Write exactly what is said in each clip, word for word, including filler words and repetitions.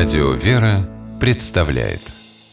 Радио «Вера» представляет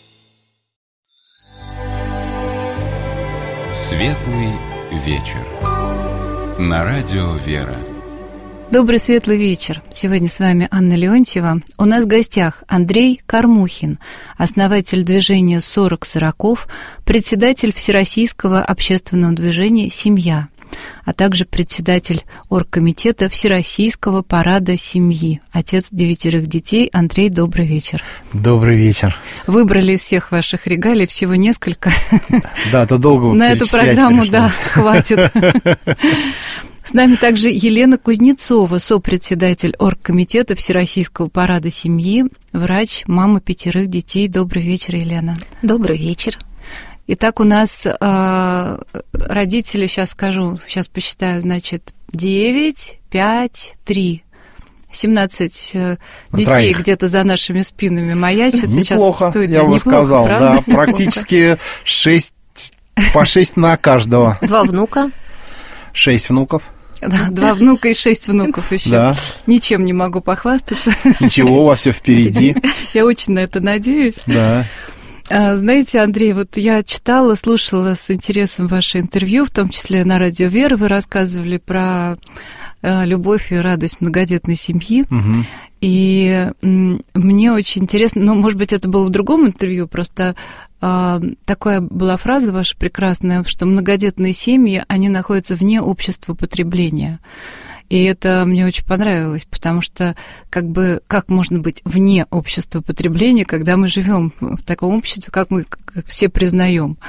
Светлый вечер на Радио «Вера». Добрый светлый вечер. Сегодня с вами Анна Леонтьева. У нас в гостях Андрей Кормухин, основатель движения сорок сороков, председатель Всероссийского общественного движения «Семья», а также председатель оргкомитета Всероссийского парада семьи, отец девятерых детей. Андрей, добрый вечер. Добрый вечер. Выбрали из всех ваших регалий всего несколько. Да, то долго на эту программу, да, хватит. С нами также Елена Кузнецова, сопредседатель оргкомитета Всероссийского парада семьи, врач, мама пятерых детей. Добрый вечер, Елена. Добрый вечер. Итак, у нас э, родители, сейчас скажу, сейчас посчитаю, значит, девять, пять, три. семнадцать э, детей Троих. Где-то за нашими спинами маячат. Неплохо, сейчас в студии. Я бы Неплохо, сказал, правда? да, практически шесть, по шесть на каждого. Два внука. Шесть внуков. Да, два внука и шесть внуков еще. Да. Ничем не могу похвастаться. Ничего, у вас все впереди. Я очень на это надеюсь. Да. Знаете, Андрей, вот я читала, слушала с интересом ваше интервью, в том числе на Радио «Вера». Вы рассказывали про любовь и радость многодетной семьи. Угу. И мне очень интересно, ну, может быть, это было в другом интервью, просто а, такая была фраза ваша прекрасная, что многодетные семьи, они находятся вне общества потребления. И это мне очень понравилось, потому что как бы как можно быть вне общества потребления, когда мы живем в таком обществе, как мы как все признаем.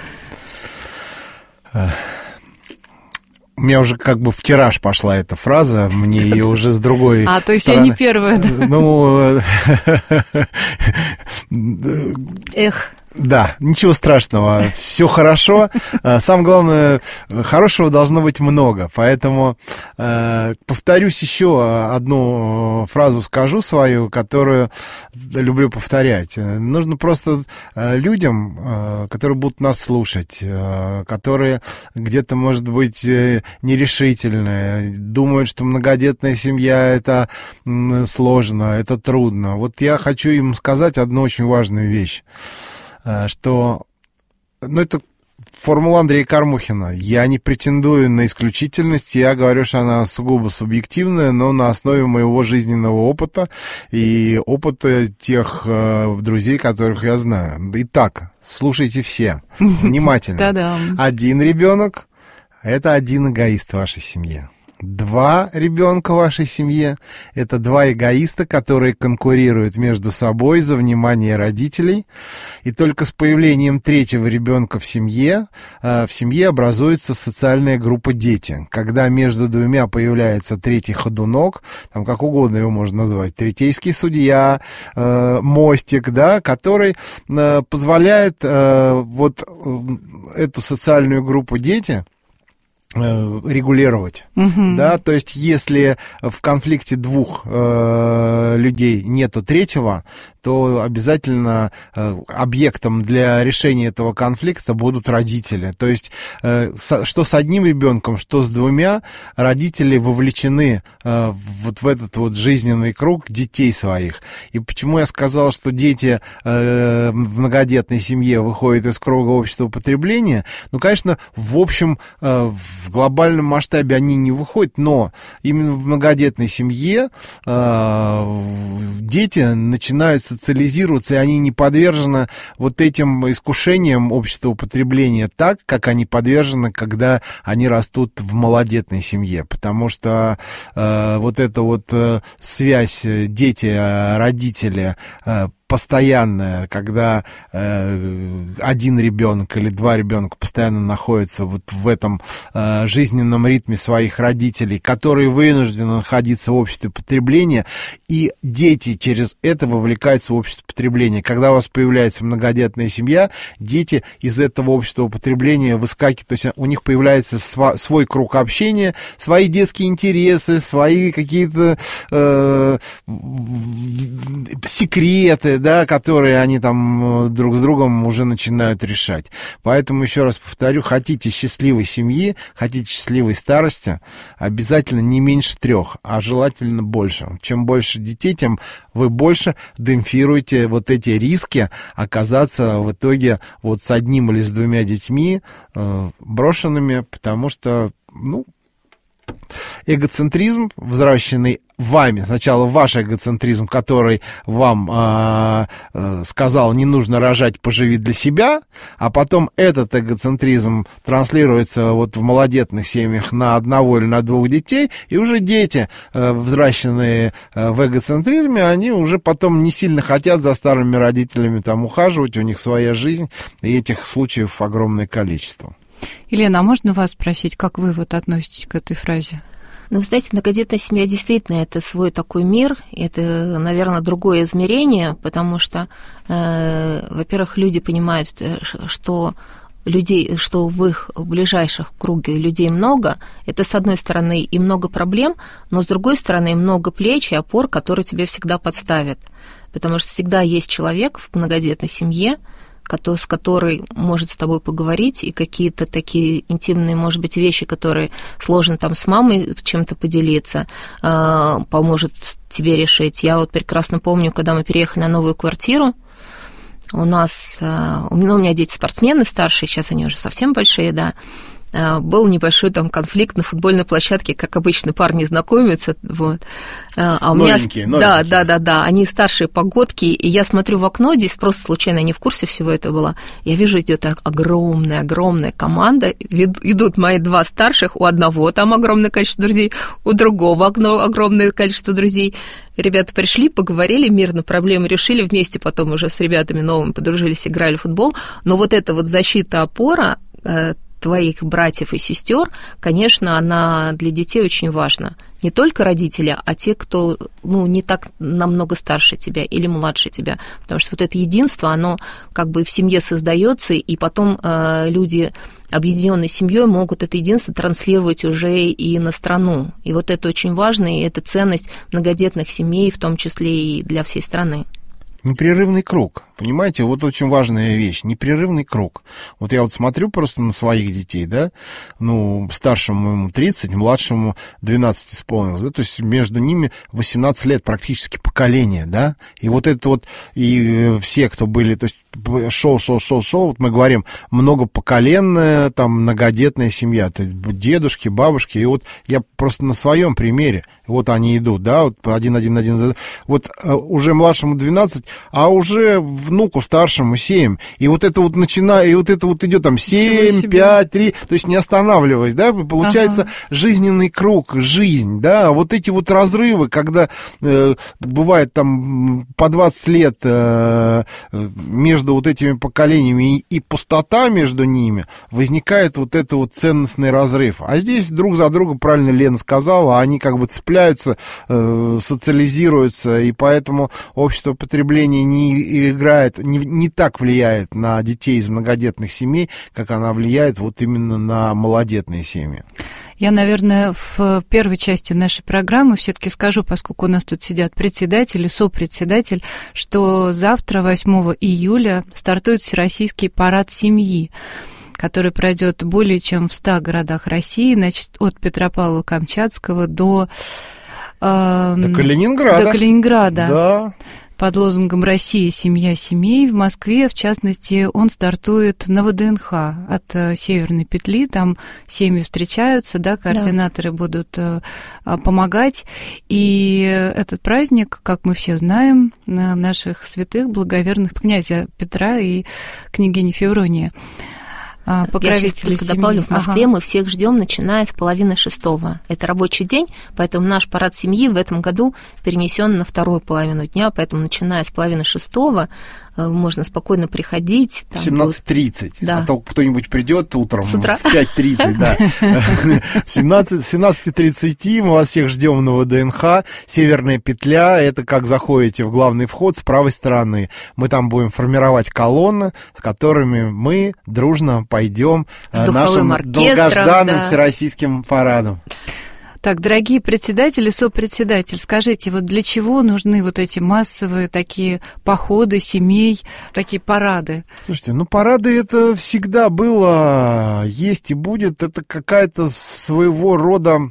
У меня уже как бы в тираж пошла эта фраза, мне ее уже с другой А, то есть стороны... я не первая, да? Ну... Эх... Да, ничего страшного, все хорошо. Самое главное, хорошего должно быть много. Поэтому повторюсь, еще одну фразу скажу свою, которую люблю повторять. Нужно просто людям, которые будут нас слушать, которые где-то, может быть, нерешительные, думают, что многодетная семья — это сложно, это трудно. Вот я хочу им сказать одну очень важную вещь. Что, ну, это формула Андрея Кормухина. Я не претендую на исключительность, я говорю, что она сугубо субъективная, но на основе моего жизненного опыта и опыта тех э, друзей, которых я знаю. Итак, слушайте все внимательно. Один ребенок — это один эгоист в вашей семье. Два ребенка в вашей семье — это два эгоиста, которые конкурируют между собой за внимание родителей. И только с появлением третьего ребенка в семье, в семье образуется социальная группа дети. Когда между двумя появляется третий ходунок, там как угодно его можно назвать, третейский судья, мостик, да, который позволяет вот эту социальную группу дети регулировать, uh-huh. да, то есть если в конфликте двух э, людей нету третьего, то обязательно э, объектом для решения этого конфликта будут родители. То есть э, со, что с одним ребенком, что с двумя, родители вовлечены э, вот в этот вот жизненный круг детей своих. И почему я сказал, что дети э, в многодетной семье выходят из круга общества потребления? Ну, конечно, в общем, э, в глобальном масштабе они не выходят, но именно в многодетной семье э, дети начинают социализироваться, и они не подвержены вот этим искушениям общества потребления так, как они подвержены, когда они растут в малодетной семье. Потому что э, вот эта вот э, связь дети-родители э, постоянная, когда э, один ребенок или два ребенка постоянно находятся вот в этом э, жизненном ритме своих родителей, которые вынуждены находиться в обществе потребления, и дети через это вовлекаются в общество потребления. Когда у вас появляется многодетная семья, дети из этого общества потребления выскакивают, то есть у них появляется сва- свой круг общения, свои детские интересы, свои какие-то э, секреты, да, которые они там друг с другом уже начинают решать. Поэтому, еще раз повторю, хотите счастливой семьи, хотите счастливой старости, обязательно не меньше трех, а желательно больше. Чем больше детей, тем вы больше демпфируете вот эти риски оказаться в итоге вот с одним или с двумя детьми э, брошенными, потому что, ну, эгоцентризм, взращенный вами, сначала ваш эгоцентризм, который вам э, э, сказал, не нужно рожать, поживи для себя, а потом этот эгоцентризм транслируется вот в малодетных семьях на одного или на двух детей, и уже дети, э, взращенные э, в эгоцентризме, они уже потом не сильно хотят за старыми родителями там ухаживать, у них своя жизнь, и этих случаев огромное количество. Елена, а можно вас спросить, как вы вот относитесь к этой фразе? Ну, вы знаете, многодетная семья действительно это свой такой мир, это, наверное, другое измерение, потому что, э, во-первых, люди понимают, что людей, что в их ближайших круге людей много, это, с одной стороны, и много проблем, но, с другой стороны, много плеч и опор, которые тебе всегда подставят, потому что всегда есть человек в многодетной семье, с которой может с тобой поговорить, и какие-то такие интимные, может быть, вещи, которые сложно там с мамой чем-то поделиться, поможет тебе решить. Я вот прекрасно помню, когда мы переехали на новую квартиру, у нас, у меня дети спортсмены старшие, сейчас они уже совсем большие, да, был небольшой там конфликт на футбольной площадке, как обычно парни знакомятся, вот. А у новенькие, меня, новенькие. Да, да, да, да, они старшие погодки, и я смотрю в окно, здесь просто случайно, я не в курсе всего этого была, я вижу, идет огромная, огромная команда, идут мои два старших, у одного там огромное количество друзей, у другого огромное количество друзей. Ребята пришли, поговорили мирно, проблемы решили, вместе потом уже с ребятами новыми подружились, играли в футбол, но вот эта вот защита, опора твоих братьев и сестер, конечно, она для детей очень важна. Не только родители, а те, кто, ну, не так намного старше тебя или младше тебя. Потому что вот это единство, оно как бы в семье создается, и потом э, люди, объединенные семьей, могут это единство транслировать уже и на страну. И вот это очень важно, и это ценность многодетных семей, в том числе и для всей страны. Непрерывный круг. Понимаете, вот очень важная вещь, непрерывный круг. Вот я вот смотрю просто на своих детей, да, ну, старшему ему тридцать, младшему двенадцать исполнилось, да, то есть между ними восемнадцать лет практически поколение, да, и вот это вот, и все, кто были, то есть шел, шел, шел, шел, вот мы говорим, многопоколенная, там, многодетная семья, то есть дедушки, бабушки, и вот я просто на своем примере, вот они идут, да, вот один, один, один, вот уже младшему двенадцать, а уже внуку старшему семь, и вот это вот начинает, и вот это вот идет там семь, пять, три, то есть не останавливаясь, да, получается ага. жизненный круг, жизнь, да, вот эти вот разрывы, когда э, бывает там по двадцать лет э, между вот этими поколениями и, и пустота между ними, возникает вот это вот ценностный разрыв, а здесь друг за друга, правильно Лена сказала, они как бы цепляются, э, социализируются, и поэтому общество потребления не играет, не, не так влияет на детей из многодетных семей, как она влияет вот именно на малодетные семьи. Я, наверное, в первой части нашей программы все-таки скажу, поскольку у нас тут сидят председатель и сопредседатель, что завтра, восьмого июля, стартует Всероссийский парад семьи, который пройдет более чем в ста городах России, значит, от Петропавла-Камчатского до, э, до Калининграда. До Калининграда. Да. Под лозунгом «Россия, семья семей». В Москве, в частности, он стартует на ВДНХ от Северной петли. Там семьи встречаются, да, координаторы да. будут помогать. И этот праздник, как мы все знаем, наших святых, благоверных князя Петра и княгини Февронии. Я сейчас только добавлю, в Москве ага. мы всех ждем, начиная с половины шестого. Это рабочий день, поэтому наш парад семьи в этом году перенесен на вторую половину дня, поэтому начиная с половины шестого можно спокойно приходить. В семнадцать тридцать. Да. А то кто-нибудь придет утром с утра? в пять тридцать, да. В семнадцать тридцать мы вас всех ждем на ВДНХ. Северная петля, это как заходите в главный вход с правой стороны. Мы там будем формировать колонны, с которыми мы дружно пойдем нашим долгожданным да. всероссийским парадом. Так, дорогие председатели, сопредседатель, скажите, вот для чего нужны вот эти массовые такие походы семей, такие парады? Слушайте, ну парады это всегда было, есть и будет. Это какая-то своего рода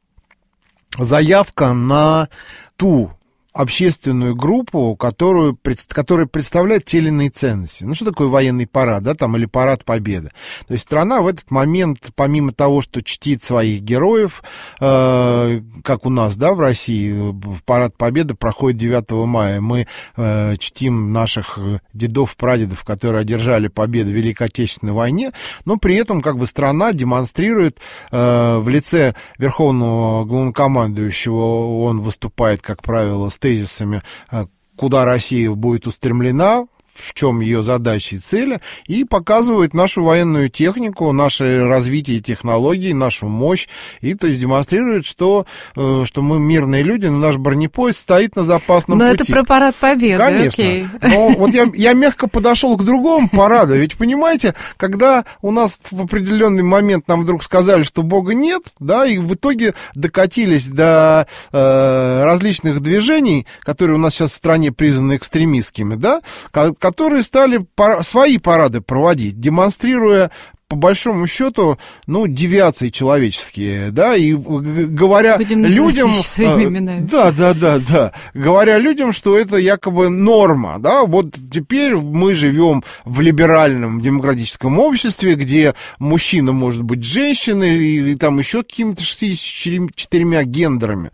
заявка на ту общественную группу, которую, которая представляет те или иные ценности. Ну, что такое военный парад, да, там, или парад Победы? То есть страна в этот момент, помимо того, что чтит своих героев, э, как у нас, да, в России, парад Победы проходит девятого мая, мы э, чтим наших дедов, прадедов, которые одержали победу в Великой Отечественной войне, но при этом, как бы, страна демонстрирует э, в лице верховного главнокомандующего, он выступает, как правило, с тезисами, куда Россия будет устремлена, в чем ее задачи и цели, и показывает нашу военную технику, наше развитие технологий, нашу мощь, и то есть демонстрирует, что, что мы мирные люди, но наш бронепоезд стоит на запасном но пути. Но это про парад Победы. Конечно. Окей. Но вот я, я мягко подошел к другому параду, ведь понимаете, когда у нас в определенный момент нам вдруг сказали, что Бога нет, да, и в итоге докатились до э, различных движений, которые у нас сейчас в стране признаны экстремистскими, да, которые стали пара- свои парады проводить, демонстрируя, по большому счету, ну, девиации человеческие, да, и говоря будем людям... своими именами. Да, да, да, да. Говоря людям, что это якобы норма, да, вот теперь мы живем в либеральном демократическом обществе, где мужчина может быть женщиной и, и там еще какими-то шестьюдесятью четырьмя гендерами.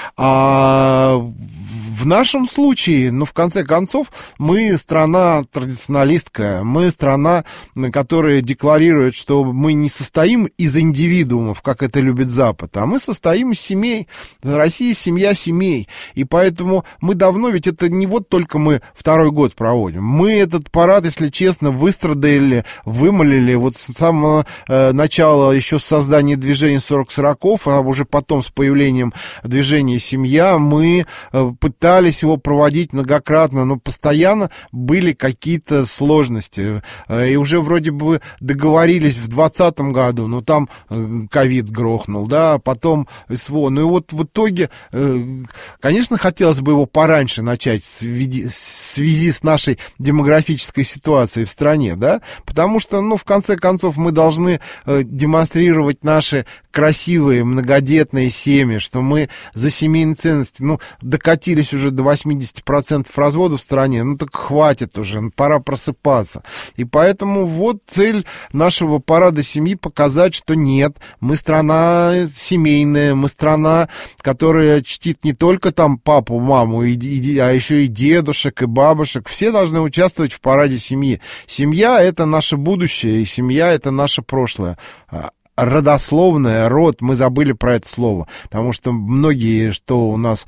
А в нашем случае, ну, в конце концов, мы страна традиционалистская, мы страна, которая декларирует, что мы не состоим из индивидуумов, как это любит Запад, а мы состоим из семей. Россия — семья семей. И поэтому мы давно, ведь это не вот только мы второй год проводим. Мы этот парад, если честно, выстрадали, вымолили вот с самого э, начала, еще с создания движения сорок сороков, а уже потом с появлением движения «Семья», мы э, пытались его проводить многократно, но постоянно были какие-то сложности. Э, и уже вроде бы договорились в двадцатом году, но там ковид грохнул, да, потом СВО. Ну и вот в итоге, конечно, хотелось бы его пораньше начать в связи с нашей демографической ситуацией в стране, да, потому что, ну, в конце концов, мы должны демонстрировать наши красивые многодетные семьи, что мы за семейные ценности, ну, докатились уже до восемьдесят процентов разводов в стране, ну, так хватит уже, пора просыпаться. И поэтому вот цель нашего парада семьи показать, что нет, мы страна семейная, мы страна, которая чтит не только там папу, маму, и, и, а еще и дедушек, и бабушек. Все должны участвовать в параде семьи. Семья — это наше будущее, и семья — это наше прошлое. Родословное, род, мы забыли про это слово, потому что многие, что у нас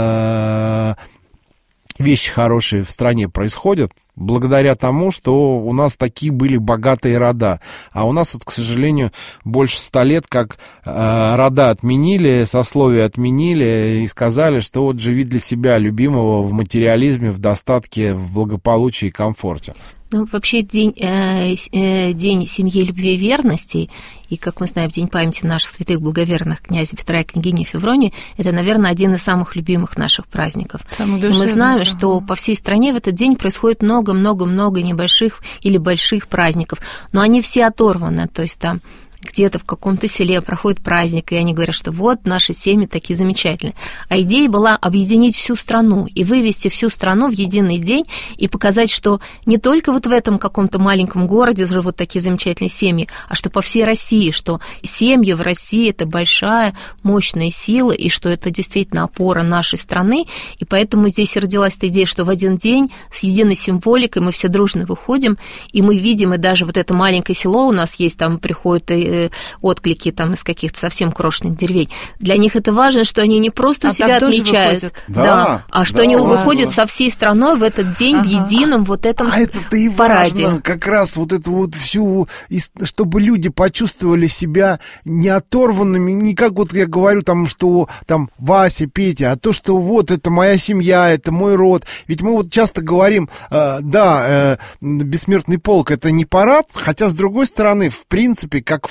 э, вещи хорошие в стране происходят, благодаря тому, что у нас такие были богатые рода. А у нас, вот, к сожалению, больше ста лет, как э, рода отменили, сословия отменили и сказали, что вот живи для себя любимого в материализме, в достатке, в благополучии и комфорте. Ну, вообще, день, э, э, день семьи, любви и верности, и, как мы знаем, День памяти наших святых благоверных князя Петра и княгини Февронии, это, наверное, один из самых любимых наших праздников. Самых и мы знаем, что по всей стране в этот день происходит много-много-много небольших или больших праздников, но они все оторваны, то есть там где-то в каком-то селе проходит праздник, и они говорят, что вот наши семьи такие замечательные. А идея была объединить всю страну и вывести всю страну в единый день и показать, что не только вот в этом каком-то маленьком городе живут такие замечательные семьи, а что по всей России, что семьи в России — это большая, мощная сила, и что это действительно опора нашей страны, и поэтому здесь и родилась эта идея, что в один день с единой символикой мы все дружно выходим, и мы видим, и даже вот это маленькое село у нас есть, там приходят и отклики там из каких-то совсем крошечных деревень. Для них это важно, что они не просто у а себя отмечают, да, да, а что да, они важно. выходят со всей страной в этот день ага. в едином вот этом а это-то и параде. Важно, как раз вот эту вот всю, чтобы люди почувствовали себя не оторванными, не как вот я говорю там, что там Вася, Петя, а то, что вот это моя семья, это мой род. Ведь мы вот часто говорим, э, да, э, бессмертный полк — это не парад, хотя с другой стороны, в принципе, как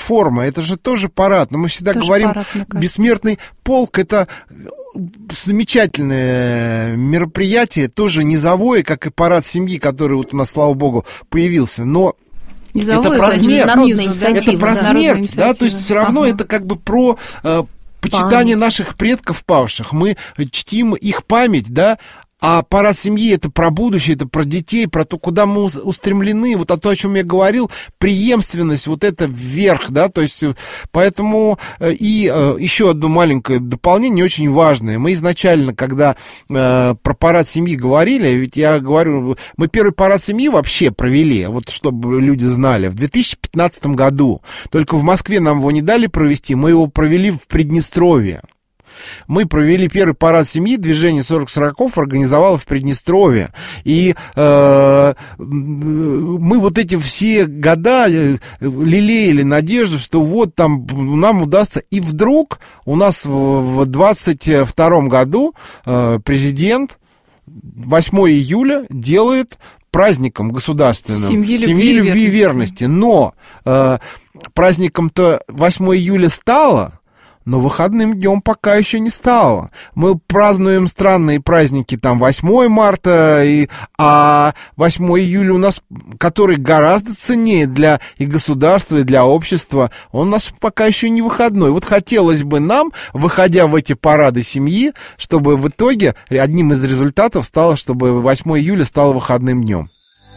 форма, это же тоже парад. Но мы всегда тоже говорим, парад, бессмертный полк — это замечательное мероприятие, тоже низовое, как и парад семьи, который вот у нас, слава богу, появился. Но низовое, это про смерть. Это про да, смерть, да, то есть все равно ага. это как бы про э, почитание память. Наших предков павших. Мы чтим их память, да. А парад семьи — это про будущее, это про детей, про то, куда мы устремлены, вот о том, о чем я говорил, преемственность, вот это вверх, да, то есть, поэтому и еще одно маленькое дополнение, очень важное. Мы изначально, когда э, про парад семьи говорили, ведь я говорю, мы первый парад семьи вообще провели, вот чтобы люди знали, в две тысячи пятнадцатом году, только в Москве нам его не дали провести, мы его провели в Приднестровье. Мы провели первый парад семьи, движение сорок сороков организовало в Приднестровье. И э, мы вот эти все года лелеяли надежду, что вот там нам удастся. И вдруг у нас в двадцать втором году э, президент восьмого июля делает праздником государственным семьи, семьи любви, любви и верности. Но э, праздником-то восьмого июля стало, но выходным днем пока еще не стало. Мы празднуем странные праздники, там, восьмого марта, и, а восьмого июля у нас, который гораздо ценнее для и государства, и для общества, он у нас пока еще не выходной. Вот хотелось бы нам, выходя в эти парады семьи, чтобы в итоге одним из результатов стало, чтобы восьмого июля стало выходным днем.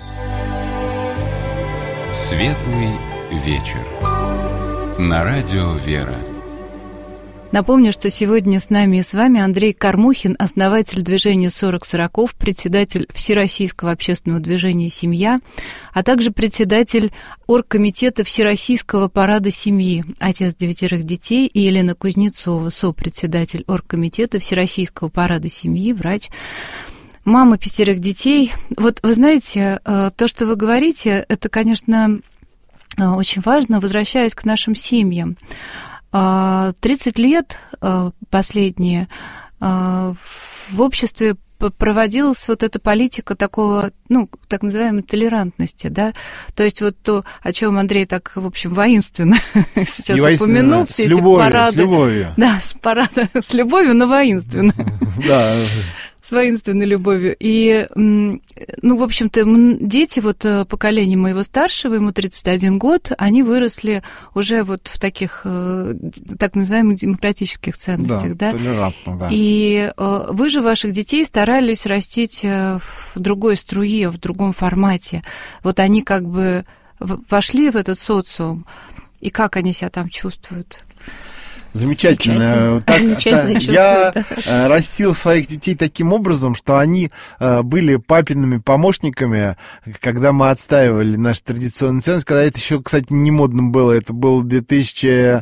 Светлый вечер. На радио «Вера». Напомню, что сегодня с нами и с вами Андрей Кормухин, основатель движения сорок сороков, председатель Всероссийского общественного движения «Семья», а также председатель оргкомитета Всероссийского парада семьи, отец девятерых детей, и Елена Кузнецова, сопредседатель оргкомитета Всероссийского парада семьи, врач, мама пятерых детей. Вот вы знаете, то, что вы говорите, это, конечно, очень важно, возвращаясь к нашим семьям. тридцать лет последние в обществе проводилась вот эта политика такого, ну, так называемой толерантности, да, то есть вот то, о чем Андрей так, в общем, воинственно сейчас воинственно, упомянул, все эти любовью, парады. С любовью. Да, с парада, с любовью, но воинственно. Да. С воинственной любовью. И, ну, в общем-то, дети, вот поколение моего старшего, ему тридцать один год, они выросли уже вот в таких так называемых демократических ценностях, да? Да? Да. И вы же ваших детей старались растить в другой струе, в другом формате. Вот они как бы вошли в этот социум, и как они себя там чувствуют? Замечательно. Так, Замечательно я да. растил своих детей таким образом, что они были папиными помощниками, когда мы отстаивали наши традиционные ценности. Когда это еще, кстати, не модным было, это был две тысячи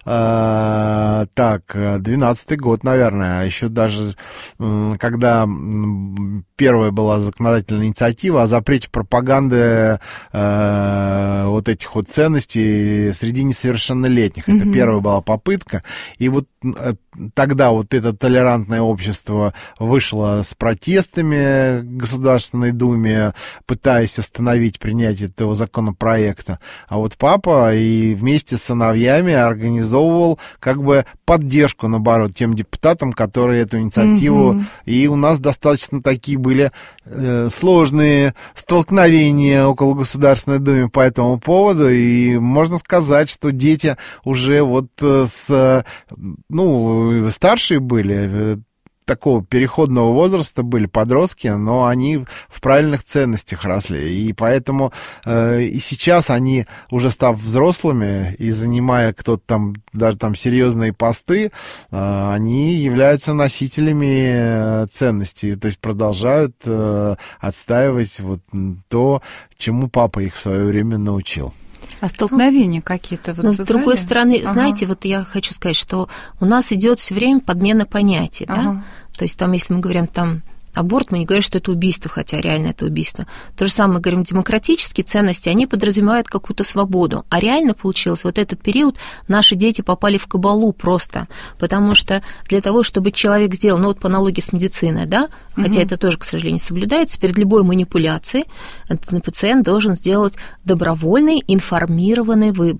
двенадцатый год, наверное. А еще даже когда первая была законодательная инициатива о запрете пропаганды вот этих вот ценностей среди несовершеннолетних. Это mm-hmm. первая была попытка. И вот тогда вот это толерантное общество вышло с протестами в Государственной Думе, пытаясь остановить принятие этого законопроекта. А вот папа и вместе с сыновьями организовывал как бы поддержку, наоборот, тем депутатам, которые эту инициативу... Mm-hmm. И у нас достаточно такие были э, сложные столкновения около Государственной Думы по этому поводу. И можно сказать, что дети уже вот с... Ну, старшие были, такого переходного возраста были подростки, но они в правильных ценностях росли. И поэтому э, и сейчас они, уже став взрослыми и занимая кто-то там, даже там серьезные посты, э, они являются носителями ценностей, то есть продолжают э, отстаивать вот то, чему папа их в свое время научил. А столкновения какие-то? Вот но с другой стороны, ага. знаете, вот я хочу сказать, что у нас идет все время подмена понятий, ага. да? То есть там, если мы говорим там аборт, мы не говорим, что это убийство, хотя реально это убийство. То же самое мы говорим, демократические ценности, они подразумевают какую-то свободу. А реально получилось, вот этот период наши дети попали в кабалу просто, потому что для того, чтобы человек сделал, ну вот по аналогии с медициной, да, угу. хотя это тоже, к сожалению, соблюдается, перед любой манипуляцией пациент должен сделать добровольный информированный выбор.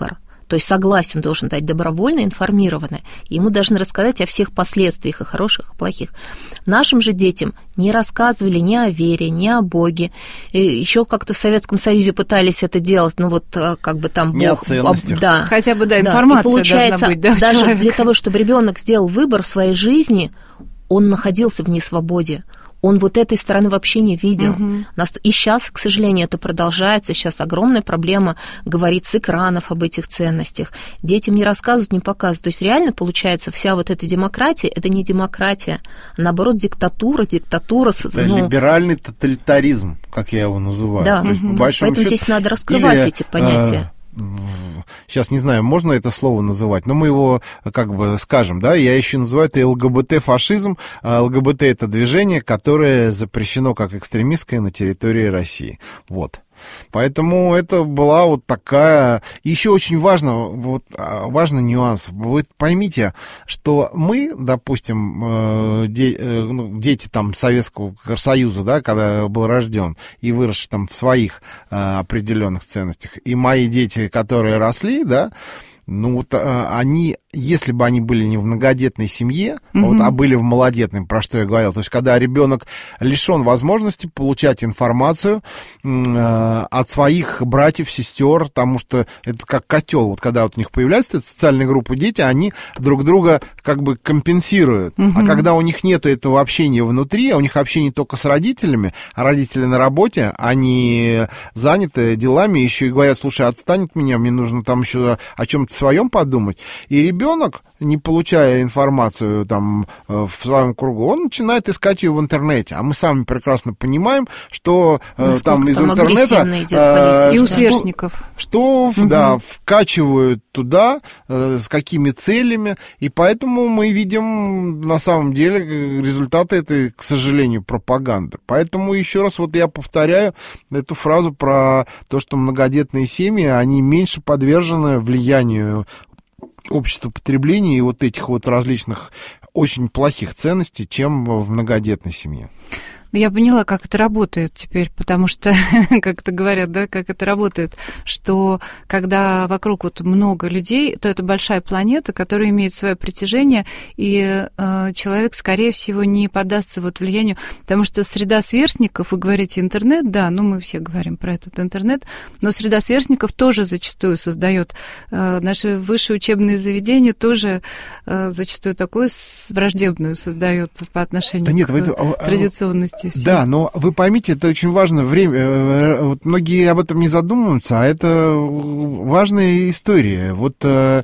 то есть согласен должен дать добровольно, информированно, ему должны рассказать о всех последствиях, и хороших, и плохих. Нашим же детям не рассказывали ни о вере, ни о Боге. Еще как-то в Советском Союзе пытались это делать, ну вот как бы там Бог... Не о ценностях. Да, хотя бы, да, да. информация И получается, должна быть, да, даже человека. для того, чтобы ребенок сделал выбор в своей жизни, он находился в несвободе. Он вот этой стороны вообще не видел. Uh-huh. И сейчас, к сожалению, это продолжается. Сейчас огромная проблема говорить с экранов об этих ценностях. Детям не рассказывают, не показывают. То есть реально получается вся вот эта демократия, это не демократия, а наоборот диктатура, диктатура. Это ну... либеральный тоталитаризм, как я его называю. Да, То есть, uh-huh. по большому Поэтому счету, здесь надо раскрывать или, эти понятия. Сейчас не знаю, можно это слово называть, но мы его как бы скажем, да, я еще называю это ЛГБТ-фашизм. ЛГБТ — это движение, которое запрещено как экстремистское на территории России. Вот. Поэтому это была вот такая... Еще очень важно, вот, важный нюанс. Вы поймите, что мы, допустим, де, ну, дети там Советского Союза, да, когда я был рожден и вырос там в своих определенных ценностях, и мои дети, которые росли, да, ну вот они, если бы они были не в многодетной семье, mm-hmm. вот, а были в малодетной, про что я говорил, то есть когда ребенок лишен возможности получать информацию э, от своих братьев, сестер, потому что это как котел, вот когда вот у них появляются эти социальные группы дети, они друг друга как бы компенсируют, mm-hmm. а когда у них нету этого общения внутри, а у них общение только с родителями, а родители на работе, они заняты делами, еще и говорят: слушай, отстань от меня, мне нужно там еще о чем-то своем подумать. И ребенок, не получая информацию там в своем кругу, он начинает искать ее в интернете. А мы сами прекрасно понимаем, что э, там из там интернета политика, и у да. сверстников, что, что угу. да, вкачивают туда, э, с какими целями. И поэтому мы видим на самом деле результаты этой, к сожалению, пропаганды. Поэтому еще раз вот я повторяю эту фразу про то, что многодетные семьи, они меньше подвержены влиянию общества потребления и вот этих вот различных очень плохих ценностей, чем в многодетной семье. Я поняла, как это работает теперь, потому что, как это говорят, да, как это работает, что когда вокруг вот много людей, то это большая планета, которая имеет свое притяжение, и э, человек, скорее всего, не поддастся вот влиянию, потому что среда сверстников, вы говорите интернет, да, ну мы все говорим про этот интернет, но среда сверстников тоже зачастую создает, э, наши высшие учебные заведения тоже э, зачастую такую враждебную создает по отношению да нет, к это, традиционности. Да, но вы поймите, это очень важно время. Вот многие об этом не задумываются, а это важная история. Вот э,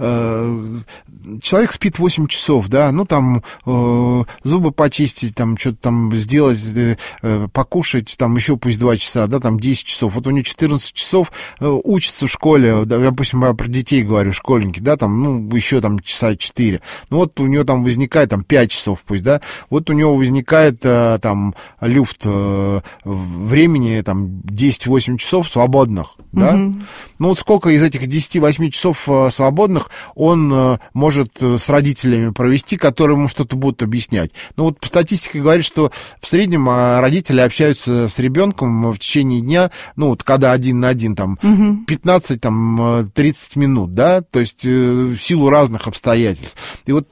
э, человек спит восемь часов, да, ну там э, зубы почистить, там что-то там сделать, э, покушать, там еще пусть два часа, да, там десять часов. Вот у него четырнадцать часов э, учится в школе, да, допустим, я про детей говорю, школьники, да, там, ну, еще там часа четыре. Ну вот у него там возникает там пять часов пусть, да, вот у него возникает э, там люфт э, времени, там, десять-восемь часов свободных, mm-hmm. да? Ну, вот сколько из этих десяти-восьми часов э, свободных он э, может с родителями провести, которые ему что-то будут объяснять? Ну, вот статистика говорит, что в среднем э, родители общаются с ребенком в течение дня, ну, вот когда один на один, там, mm-hmm. пятнадцать-тридцать минут, да? То есть э, в силу разных обстоятельств. И вот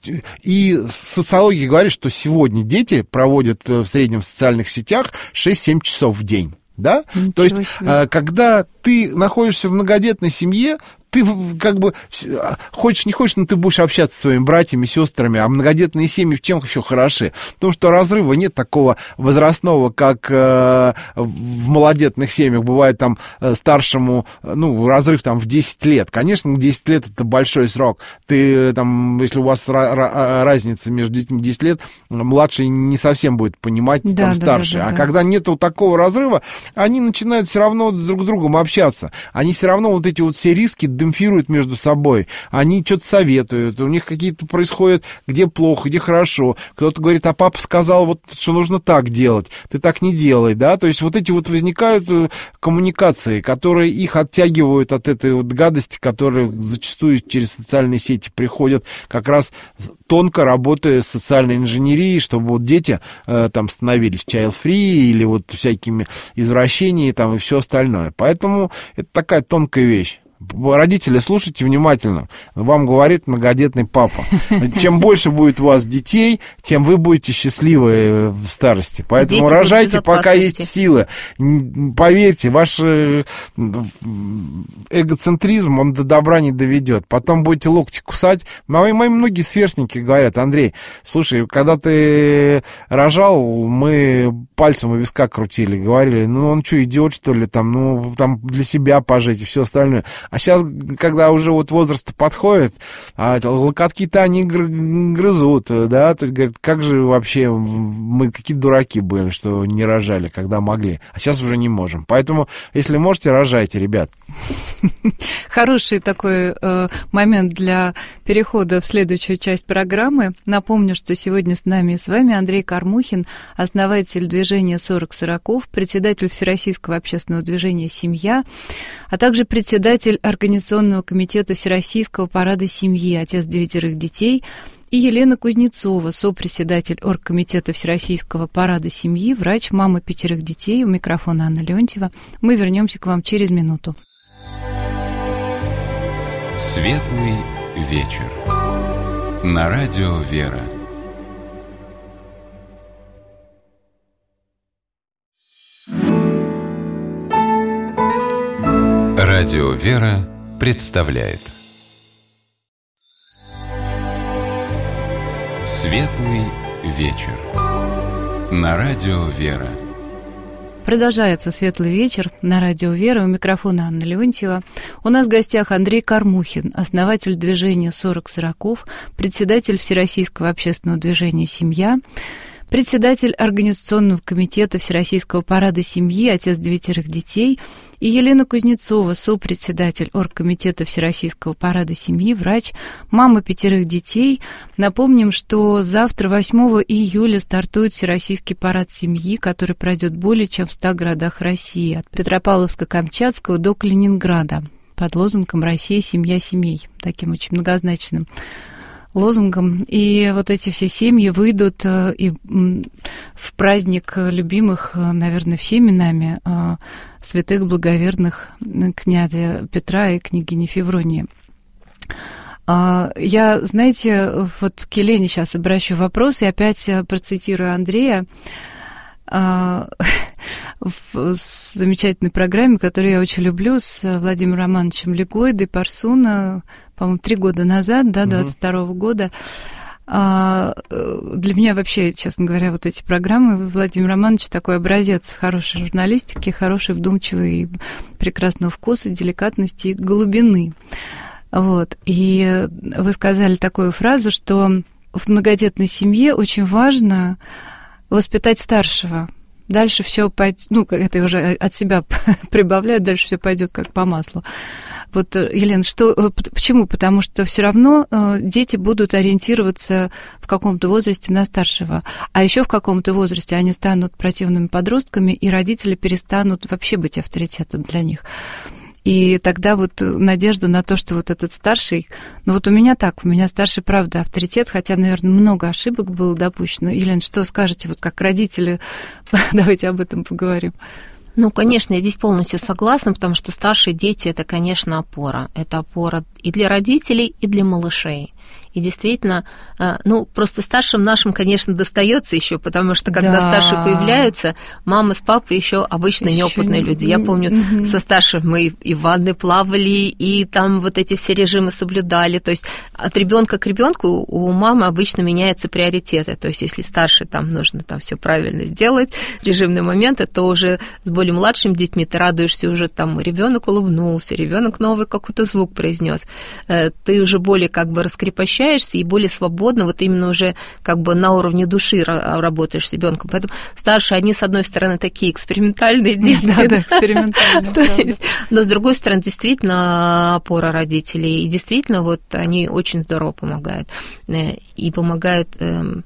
и социология говорит, что сегодня дети проводят в среднем в социальных сетях шесть-семь часов в день, да? Ничего То есть, себе. Когда ты находишься в многодетной семье, ты как бы хочешь, не хочешь, но ты будешь общаться со своими братьями, сестрами, а многодетные семьи в чем еще хороши? Потому что разрыва нет такого возрастного, как э, в малодетных семьях. Бывает там старшему, ну, разрыв там в десять лет. Конечно, десять лет это большой срок. Ты там, если у вас ra- разница между детьми десять лет, младший не совсем будет понимать, да, там, да, старший. Да, да, а да. когда нету такого разрыва, они начинают все равно друг с другом общаться. Они все равно вот эти вот все риски демпфируют между собой, они что-то советуют, у них какие-то происходят, где плохо, где хорошо. Кто-то говорит: а папа сказал, вот, что нужно так делать, ты так не делай, да, то есть вот эти вот возникают коммуникации, которые их оттягивают от этой вот гадости, которые зачастую через социальные сети приходят, как раз тонко работая с социальной инженерией, чтобы вот дети э, там становились child-free или вот всякими извращениями там и все остальное. Поэтому это такая тонкая вещь. Родители, слушайте внимательно. Вам говорит многодетный папа. Чем больше будет у вас детей, тем вы будете счастливы в старости. Поэтому дети рожайте, пока есть силы. Поверьте, ваш эгоцентризм, он до добра не доведет. Потом будете локти кусать. Мои, мои многие сверстники говорят: Андрей, слушай, когда ты рожал, мы пальцем у виска крутили, говорили: ну он что, идиот, что ли, там, ну, там для себя пожить и все остальное. А сейчас, когда уже вот возраст подходит, а локотки-то они грызут, да, то есть, говорят, как же вообще мы какие дураки были, что не рожали, когда могли, а сейчас уже не можем. Поэтому, если можете, рожайте, ребят. Хороший такой э, момент для перехода в следующую часть программы. Напомню, что сегодня с нами и с вами Андрей Кормухин, основатель движения сорок сороков, председатель Всероссийского общественного движения «Семья», а также председатель Организационного комитета Всероссийского парада семьи, отец девятерых детей, и Елена Кузнецова, сопредседатель Оргкомитета Всероссийского парада семьи, врач, мама пятерых детей. У микрофона Анна Леонтьева. Мы вернемся к вам через минуту. Светлый вечер. На радио «Вера». Радио «Вера» представляет Светлый вечер. На радио «Вера». Продолжается «Светлый вечер» на радио «Вера». У микрофона Анна Леонтьева. У нас в гостях Андрей Кормухин, основатель движения сорок сороков, председатель Всероссийского общественного движения «Семья», председатель Организационного комитета Всероссийского парада семьи, отец девятерых детей, и Елена Кузнецова, сопредседатель Оргкомитета Всероссийского парада семьи, врач, мама пятерых детей. Напомним, что завтра, восьмого июля, стартует Всероссийский парад семьи, который пройдет более чем в ста городах России, от Петропавловска-Камчатского до Калининграда, под лозунгом «Россия, семья семей», таким очень многозначным лозунгом. И вот эти все семьи выйдут и в праздник любимых, наверное, всеми нами, святых благоверных князя Петра и княгини Февронии. Я, знаете, вот к Елене сейчас обращу вопрос, и опять процитирую Андрея в замечательной программе, которую я очень люблю, с Владимиром Романовичем Легойдой, Парсуна, по-моему, три года назад, да, двадцать второго года. Для меня вообще, честно говоря, вот эти программы, Владимир Романович такой образец хорошей журналистики, хорошей, вдумчивой, прекрасного вкуса, деликатности и глубины. Вот. И вы сказали такую фразу, что в многодетной семье очень важно воспитать старшего. Дальше все пойдет, ну, это уже от себя прибавляют, дальше все пойдет как по маслу. Вот, Елена, что, почему? Потому что все равно дети будут ориентироваться в каком-то возрасте на старшего, а еще в каком-то возрасте они станут противными подростками, и родители перестанут вообще быть авторитетом для них. И тогда вот надежда на то, что вот этот старший... Ну вот у меня так, у меня старший, правда, авторитет, хотя, наверное, много ошибок было допущено. Елена, что скажете, вот как родители? Давайте об этом поговорим. Ну, конечно, я здесь полностью согласна, потому что старшие дети – это, конечно, опора. Это опора и для родителей, и для малышей. И действительно, ну, просто старшим нашим, конечно, достается еще, потому что когда да. старшие появляются, мама с папой еще обычно еще неопытные не... люди. Я помню, mm-hmm. со старшим мы и в ванной плавали, и там вот эти все режимы соблюдали. То есть от ребенка к ребенку у мамы обычно меняются приоритеты. То есть если старший там нужно там все правильно сделать, режимные моменты, то уже с более младшими детьми ты радуешься уже там ребенок улыбнулся, ребенок новый какой-то звук произнес. Ты уже более как бы раскрепощаешься и более свободно, вот именно уже как бы на уровне души работаешь с ребенком. Поэтому старшие, они, с одной стороны, такие экспериментальные дети. Да, да, экспериментальные. Но, с другой стороны, действительно опора родителей. И действительно, вот они очень здорово помогают. И помогают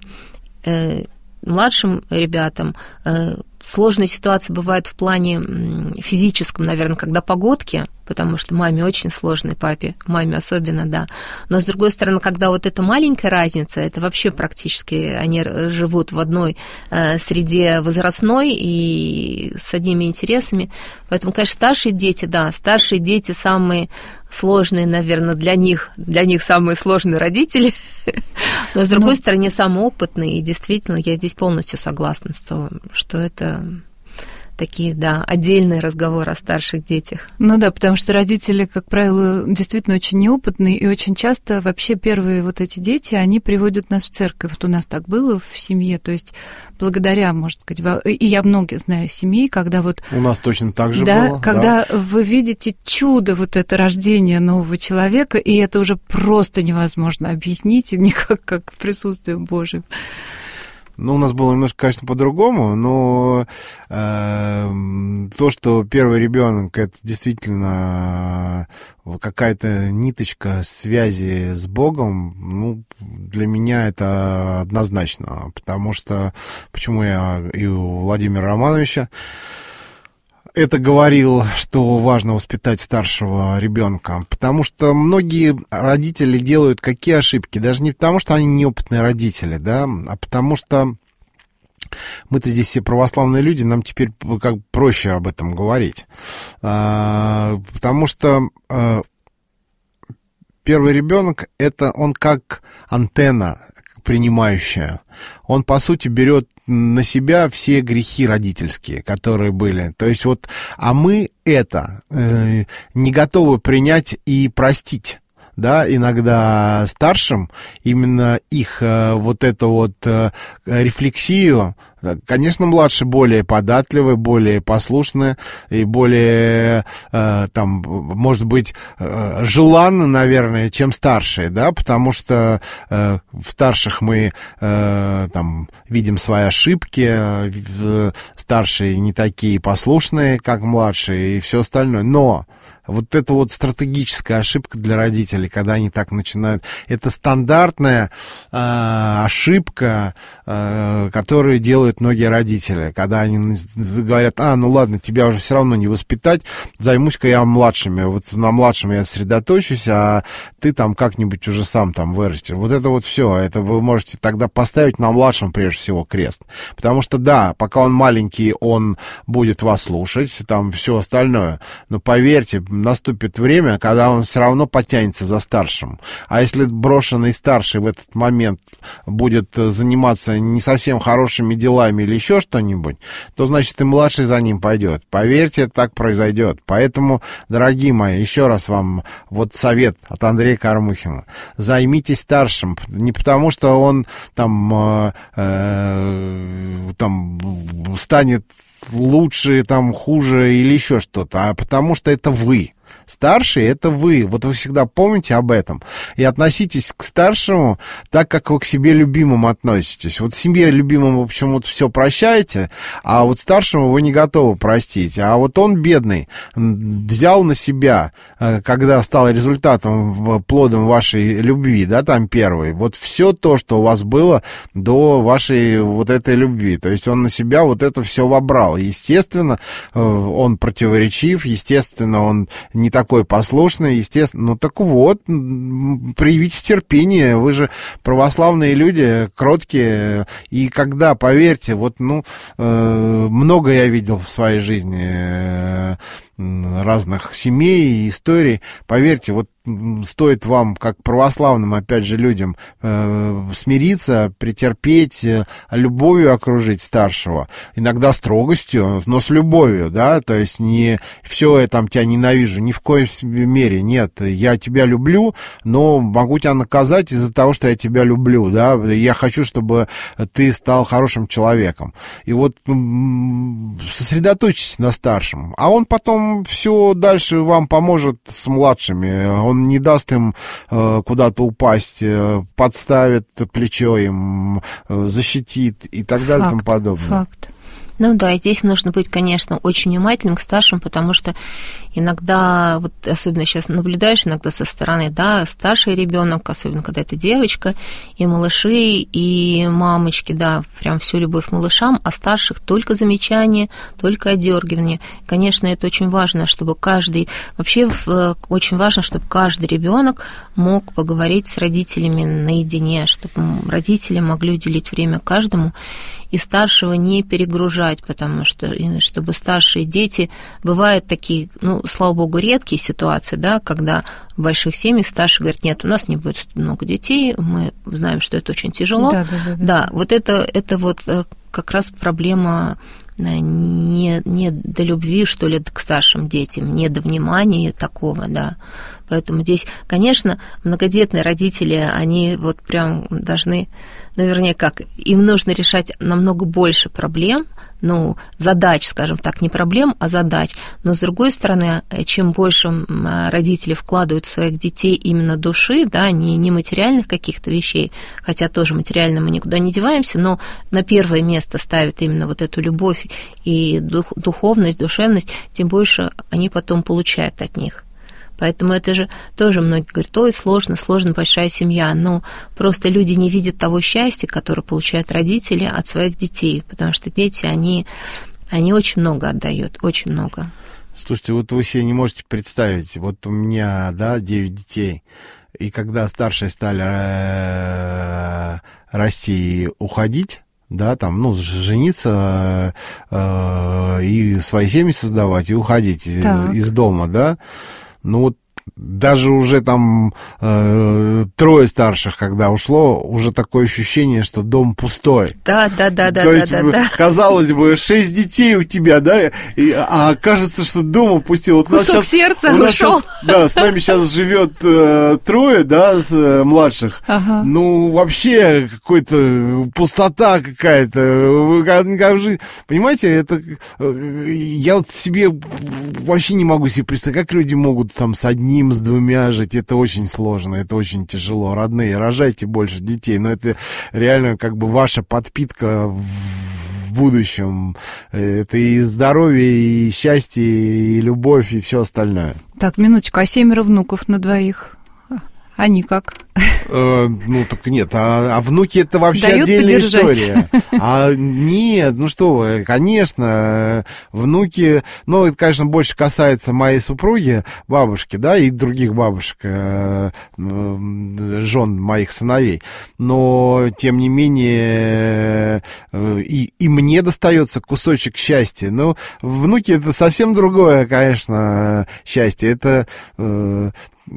младшим ребятам. Сложные ситуации бывают в плане физическом, наверное, когда погодки, потому что маме очень сложно, и папе, маме особенно, да. Но, с другой стороны, когда вот эта маленькая разница, это вообще практически они живут в одной э, среде возрастной и с одними интересами. Поэтому, конечно, старшие дети, да, старшие дети самые сложные, наверное, для них, для них самые сложные родители, но, с другой ну, стороны, самые опытные, и действительно, я здесь полностью согласна с том, что это такие, да, отдельные разговоры о старших детях. Ну да, потому что родители, как правило, действительно очень неопытные, и очень часто вообще первые вот эти дети, они приводят нас в церковь. Вот у нас так было в семье, то есть благодаря, может сказать, и я многие знаю семей, когда вот... У нас точно так же да, было. Когда да. вы видите чудо, вот это рождение нового человека, и это уже просто невозможно объяснить никак, как присутствием Божьим. Ну, у нас было немножко, конечно, по-другому, но э, то, что первый ребенок это действительно какая-то ниточка связи с Богом, ну, для меня это однозначно. Потому что, почему я и у Владимира Романовича это говорил, что важно воспитать старшего ребенка, потому что многие родители делают какие ошибки, даже не потому, что они неопытные родители, да, а потому что мы-то здесь все православные люди, нам теперь как проще об этом говорить, а, потому что а, первый ребенок это он как антенна принимающая. Он, по сути, берет на себя все грехи родительские, которые были. То есть вот, а мы это э, не готовы принять и простить. Да, иногда старшим именно их э, вот эту вот э, рефлексию, конечно, младшие более податливые, более послушные и более, э, там, может быть, э, желанны, наверное, чем старшие, да, потому что э, в старших мы э, там видим свои ошибки, э, старшие не такие послушные, как младшие и все остальное, но вот это вот стратегическая ошибка для родителей, когда они так начинают. Это стандартная э, ошибка, э, которую делают многие родители, когда они говорят, а, ну ладно, тебя уже все равно не воспитать, займусь-ка я младшими, вот на младшем я сосредоточусь, а ты там как-нибудь уже сам там вырастешь. Вот это вот все, это вы можете тогда поставить на младшем прежде всего крест. Потому что, да, пока он маленький, он будет вас слушать, там все остальное, но поверьте, наступит время, когда он все равно потянется за старшим. А если брошенный старший в этот момент будет заниматься не совсем хорошими делами или еще что-нибудь, то, значит, и младший за ним пойдет. Поверьте, так произойдет. Поэтому, дорогие мои, еще раз вам вот совет от Андрея Кормухина. Займитесь старшим. Не потому, что он там, э, э, там станет лучше, там, хуже или еще что-то, а потому что это вы. Старший — это вы. Вот вы всегда помните об этом. И относитесь к старшему так, как вы к себе любимому относитесь. Вот семье любимому почему-то все прощаете, а вот старшему вы не готовы простить. А вот он, бедный, взял на себя, когда стал результатом, плодом вашей любви, да, там первый, вот все то, что у вас было до вашей вот этой любви. То есть он на себя вот это все вобрал. Естественно, он противоречив, естественно, он не такой послушный, естественно. Ну так вот, проявите терпение, вы же православные люди, кроткие, и когда, поверьте, вот, ну, э, много я видел в своей жизни э, разных семей и историй, поверьте, вот стоит вам, как православным, опять же, людям, э, смириться, претерпеть, э, любовью окружить старшего, иногда строгостью, но с любовью, да, то есть не все, я там тебя ненавижу, ни в коем мере, нет, я тебя люблю, но могу тебя наказать из-за того, что я тебя люблю, да, я хочу, чтобы ты стал хорошим человеком. И вот сосредоточьтесь на старшем, а он потом все дальше вам поможет с младшими, он не даст им э, куда-то упасть, э, подставит плечо им, э, защитит и так далее и тому подобное. Факт. Ну да, и здесь нужно быть, конечно, очень внимательным к старшим, потому что иногда, вот особенно сейчас наблюдаешь иногда со стороны, да, старший ребенок, особенно когда это девочка, и малыши, и мамочки, да, прям всю любовь малышам, а старших только замечания, только одергивание. Конечно, это очень важно, чтобы каждый, вообще очень важно, чтобы каждый ребенок мог поговорить с родителями наедине, чтобы родители могли уделить время каждому, и старшего не перегружать, потому что, чтобы старшие дети, бывают такие, ну, слава богу, редкие ситуации, да, когда в больших семьях старший говорит, нет, у нас не будет много детей, мы знаем, что это очень тяжело. Да, да, да, да. Да, вот это, это вот как раз проблема не, не до любви, что ли, к старшим детям, не до внимания такого, да. Поэтому здесь, конечно, многодетные родители, они вот прям должны, ну, вернее, как, им нужно решать намного больше проблем, ну, задач, скажем так, не проблем, а задач. Но, с другой стороны, чем больше родители вкладывают в своих детей именно души, да, не, не материальных каких-то вещей, хотя тоже материально мы никуда не деваемся, но на первое место ставят именно вот эту любовь и дух, духовность, душевность, тем больше они потом получают от них. Поэтому это же тоже многие говорят, ой, сложно, сложно, большая семья. Но просто люди не видят того счастья, которое получают родители от своих детей, потому что дети, они, они очень много отдают, очень много. Слушайте, вот вы себе не можете представить, вот у меня, да, девять детей, и когда старшие стали расти и уходить, да, там, ну, жениться э, и свои семьи создавать, и уходить из, из дома, да, ну вот даже уже там э, трое старших, когда ушло, уже такое ощущение, что дом пустой. Да, да, да, да. То да, есть, да, да. казалось бы, шесть детей у тебя, да, и, а кажется, что дом опустил. Вот кусок сейчас, сердца ушел. Сейчас, да, с нами сейчас живет э, трое, да, с, э, младших. Ага. Ну, вообще, какой-то пустота какая-то. Понимаете, это я вот себе вообще не могу себе представить, как люди могут там с одним, с двумя жить, это очень сложно, это очень тяжело. Родные, рожайте больше детей, но это реально как бы ваша подпитка в будущем. Это и здоровье, и счастье, и любовь, и все остальное. Так, минуточку, а семеро внуков на двоих? Они как? Э, ну, так нет, а, а внуки это вообще дают отдельная подержать. История. А нет, ну что вы, конечно, внуки, ну, это, конечно, больше касается моей супруги, бабушки, да, и других бабушек, э, э, жен моих сыновей. Но, тем не менее, э, и, и мне достается кусочек счастья. Но внуки это совсем другое, конечно, счастье. Это... Э,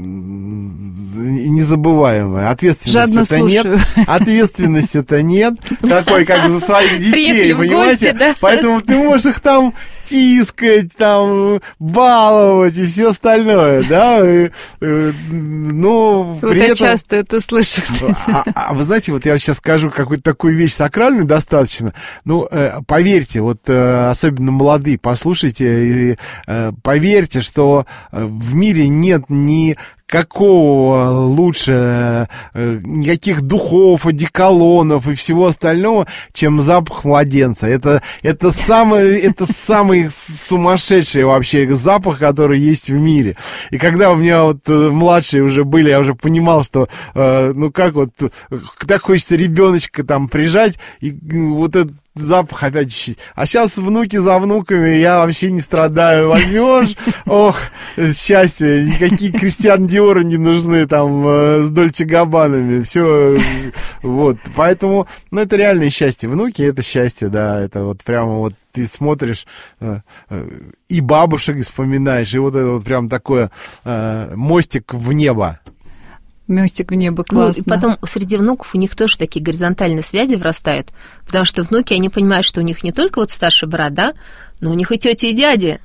незабываемое. Ответственности-то нет. Ответственности-то нет. Такой, как за своих детей, понимаете? Гости, да? Поэтому ты можешь их там тискать, там, баловать и все остальное, да? И, ну, вот я этом... часто это слышу. А, а вы знаете, вот я сейчас скажу какую-то такую вещь сакральную достаточно. Ну, поверьте, вот особенно молодые, послушайте, поверьте, что в мире нет ни какого лучше, никаких духов, одеколонов и всего остального, чем запах младенца. Это, это, самый, это самый сумасшедший вообще запах, который есть в мире. И когда у меня вот младшие уже были, я уже понимал, что ну как вот, так хочется ребеночка там прижать, и вот этот запах опять чуть-чуть. А сейчас внуки за внуками, я вообще не страдаю. Возьмешь, ох, счастье, никакие Кристиан Диоры не нужны там с Дольче Габбанами. Все, вот. Поэтому, ну, это реальное счастье. Внуки — это счастье, да, это вот прямо вот ты смотришь и бабушек вспоминаешь, и вот это вот прям такое мостик в небо. Мостик в небо, классно. Ну, и потом среди внуков у них тоже такие горизонтальные связи вырастают, потому что внуки, они понимают, что у них не только вот старший брат, да, но у них и тети, и дяди.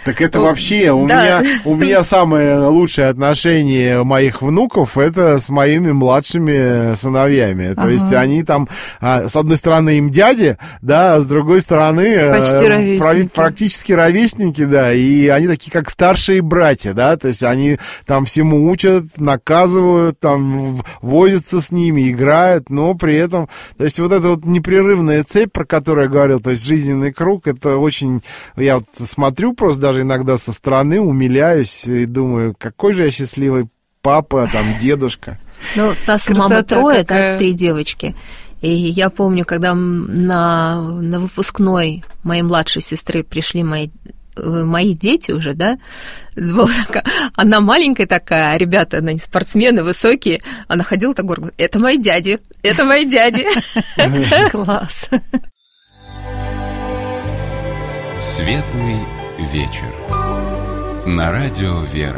Так это вообще, у, да. меня, у меня самые лучшие отношения моих внуков, это с моими младшими сыновьями. То ага. есть они там, с одной стороны, им дяди, да, а с другой стороны... Почти ровесники. Практически ровесники, да, и они такие, как старшие братья, да, то есть они там всему учат, наказывают, там возятся с ними, играют, но при этом, то есть вот эта вот непрерывная цепь, про которую я говорил, то есть жизненный круг, это очень, я вот смотрю просто даже иногда со стороны, умиляюсь и думаю, какой же я счастливый папа, там, дедушка. Ну, нас мама трое, да, три девочки. И я помню, когда на, на выпускной моей младшей сестры пришли мои, мои дети уже, да, она маленькая такая, а ребята, они спортсмены, высокие, она ходила так гордо, это мои дяди, это мои дяди. Класс. Светлый вечер. На радио «Вера».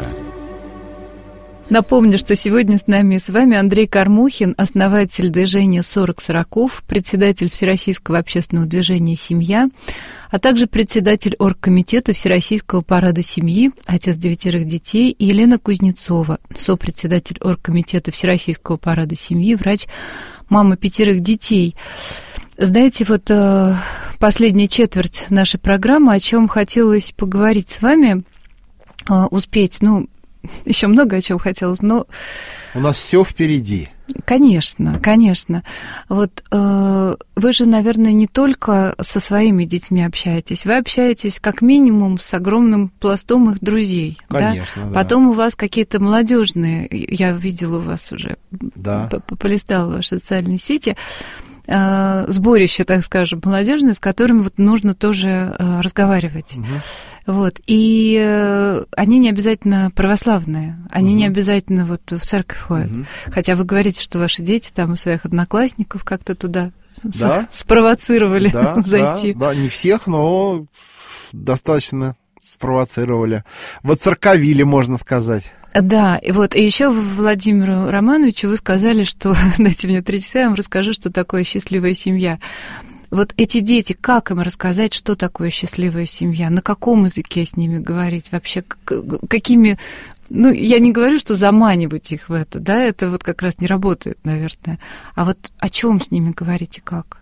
Напомню, что сегодня с нами с вами Андрей Кормухин, основатель движения сорок сороков, председатель Всероссийского общественного движения «Семья», а также председатель оргкомитета Всероссийского парада семьи, отец девятерых детей, и Елена Кузнецова, сопредседатель оргкомитета Всероссийского парада семьи, врач, мама пятерых детей. Знаете, вот последняя четверть нашей программы, о чем хотелось поговорить с вами, успеть, ну, еще много о чем хотелось, но... У нас все впереди. Конечно, конечно. Вот э, вы же, наверное, не только со своими детьми общаетесь, вы общаетесь как минимум с огромным пластом их друзей. Конечно, да? Да. Потом у вас какие-то молодежные, я видела у вас уже, да. полистала ваши социальные сети, э, сборище, так скажем, молодежное, с которым вот нужно тоже э, разговаривать. Угу. Вот. И э, они не обязательно православные, они угу. не обязательно вот в церковь ходят. Угу. Хотя вы говорите, что ваши дети там у своих одноклассников как-то туда да. спровоцировали да, зайти. Да, да, не всех, но достаточно спровоцировали. Воцерковили, можно сказать. Да, и вот, и еще Владимиру Романовичу вы сказали, что, дайте мне три часа, я вам расскажу, что такое счастливая семья. Вот эти дети, как им рассказать, что такое счастливая семья? На каком языке с ними говорить? Вообще, какими... Ну, я не говорю, что заманивать их в это, да, это вот как раз не работает, наверное. А вот о чем с ними говорить и как?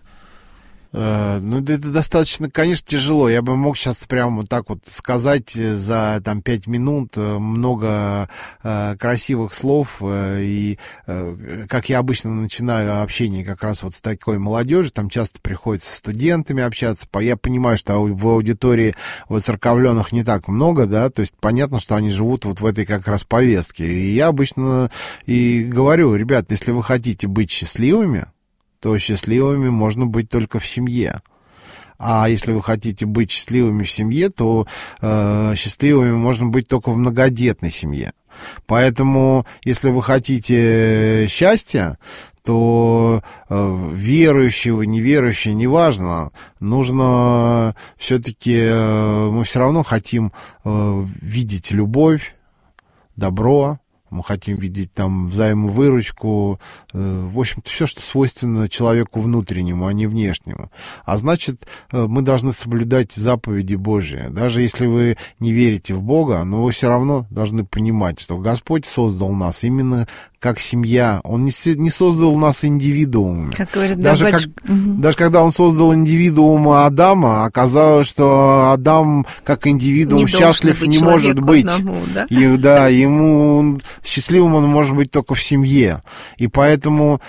Ну, это достаточно, конечно, тяжело. Я бы мог сейчас прямо вот так вот сказать за там пять минут много э, красивых слов. Э, и э, как я обычно начинаю общение как раз вот с такой молодежью, там часто приходится с студентами общаться. Я понимаю, что в аудитории воцерковленных не так много, да, то есть понятно, что они живут вот в этой как раз повестке. И я обычно и говорю, ребят, если вы хотите быть счастливыми, то счастливыми можно быть только в семье. А если вы хотите быть счастливыми в семье, то э, счастливыми можно быть только в многодетной семье. Поэтому, если вы хотите счастья, то э, верующие вы, неверующие, неважно, нужно все-таки, э, мы все равно хотим э, видеть любовь, добро. Мы хотим видеть там взаимовыручку, э, в общем-то, все, что свойственно человеку внутреннему, а не внешнему. А значит, э, мы должны соблюдать заповеди Божьи. Даже если вы не верите в Бога, но вы все равно должны понимать, что Господь создал нас именно как семья. Он не, не создал нас индивидуумами. Как говорят, даже, да, как, угу. даже когда он создал индивидуума Адама, оказалось, что Адам как индивидуум не счастлив не может быть. Одному, да? И, да, ему счастливым он может быть только в семье. И поэтому,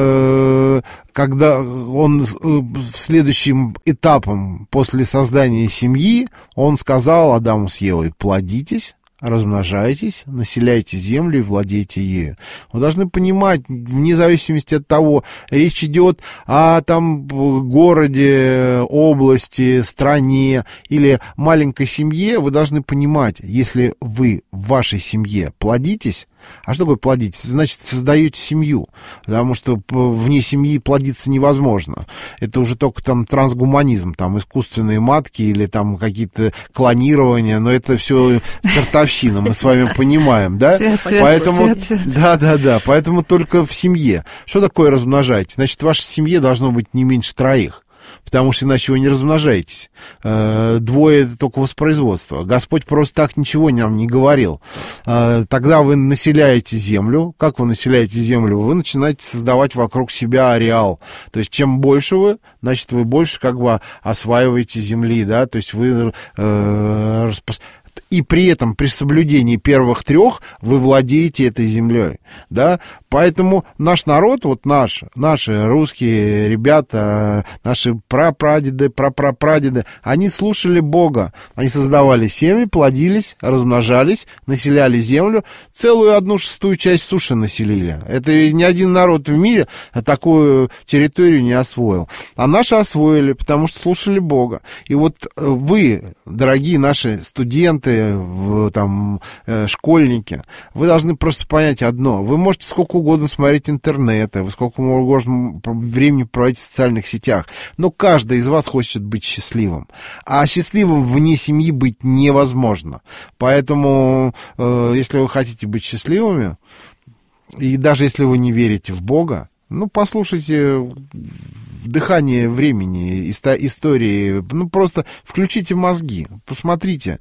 э, когда он э, следующим этапом после создания семьи, он сказал Адаму с Евой: плодитесь, размножайтесь, населяйте землю и владейте ею. Вы должны понимать, вне зависимости от того, речь идет о там городе, области, стране или маленькой семье, вы должны понимать, если вы в вашей семье плодитесь, а что такое плодитесь? Значит, создаете семью, потому что вне семьи плодиться невозможно. Это уже только там трансгуманизм, там искусственные матки или там какие-то клонирования, но это все чертовщина, мы с вами понимаем, да? Свет, свет, поэтому, свет, свет. Да, да, да, поэтому только в семье. Что такое размножать? Значит, в вашей семье должно быть не меньше троих. потому что иначе вы не размножаетесь. Двое — это только воспроизводство. Господь просто так ничего нам не говорил. Тогда вы населяете землю. Как вы населяете землю? Вы начинаете создавать вокруг себя ареал. То есть чем больше вы, значит, вы больше как бы осваиваете земли, да, то есть вы э, распос... и при этом при соблюдении первых трех вы владеете этой землей, да, поэтому наш народ, вот наш, наши русские ребята, наши прапрадеды, прапрапрадеды, они слушали Бога, они создавали семьи, плодились, размножались, населяли землю, целую одну шестую часть суши населили. Это ни один народ в мире такую территорию не освоил. А наши освоили, потому что слушали Бога. И вот вы, дорогие наши студенты, там, школьники, вы должны просто понять одно. Вы можете сколько угодно смотреть интернет, вы сколько угодно времени проводить в социальных сетях, но каждый из вас хочет быть счастливым. А счастливым вне семьи быть невозможно. Поэтому, если вы хотите быть счастливыми, и даже если вы не верите в Бога, ну, послушайте дыхание времени, истории, ну, просто включите мозги, посмотрите.